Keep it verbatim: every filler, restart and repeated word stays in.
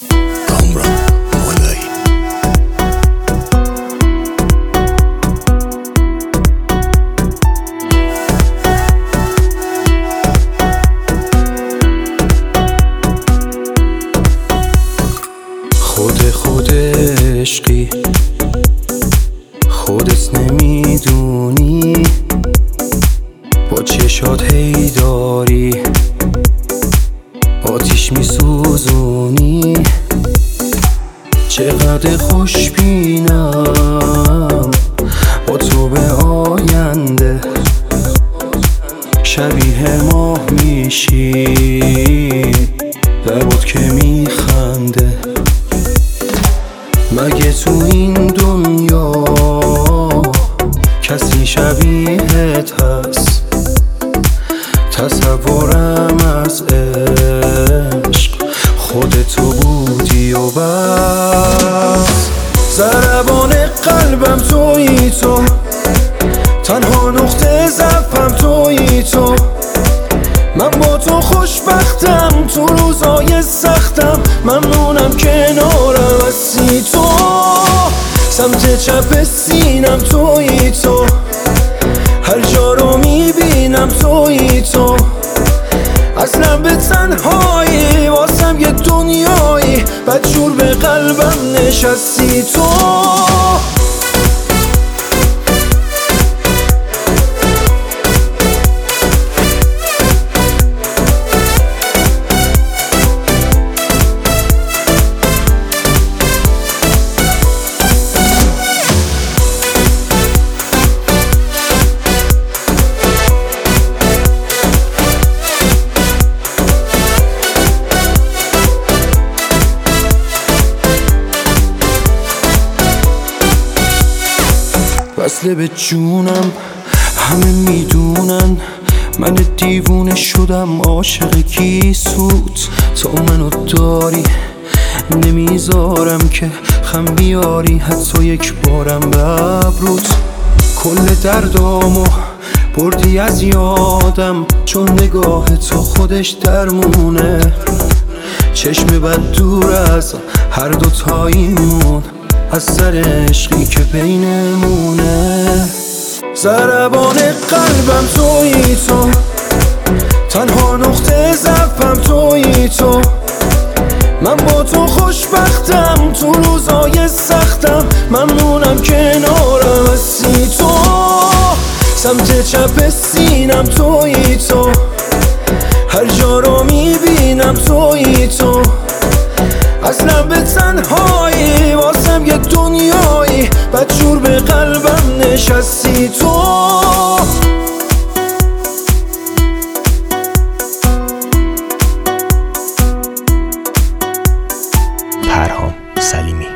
کامران مولایی. خود خود عشقی خودت نمیدونی، با چشات هی داری آتیش میسوزونی. چقدر خوشبینم با تو به آینده، شبیه ماه میشی لبات که میخنده. مگه تو این دنیا کسی شبیهت هست؟ تصورم از عشق خودتو بودی و بس. ضربان قلبم تویی تو، تنها نقطه ضعفم تویی تو. من با تو خوشبختم تو روزای سختم، ممنونم کنارم هستی تو. سمت چپ سینم تویی تو، هر جا رو میبینم تویی تو. اصلا به تنهایی واسم یه دنیایی، بدجور به قلبم نشستی تو. وصله به جونم همه میدونن، من دیوونه شدم عاشق کی سود. تو منو داری نمیذارم که خم بیاری حتی یک بارم به ابروت. کل دردامو بردی از یادم، چون نگاه تو خودش درمونه. چشم بد دور از هر دو تاییمون، از سر عشقی که بینمونه. ضربان قلبم تویی تو، تنها نقطه ضعفم تویی تو. من با تو خوشبختم تو روزای سختم، ممنونم کنارم هستی تو. سمت چپ سینم تویی تو، هر جا رو میبینم تویی تو. اصلا به تنهایی واسم یه دنیایی، بدجور به قلبم نشستی تو. پرهام سلیمی.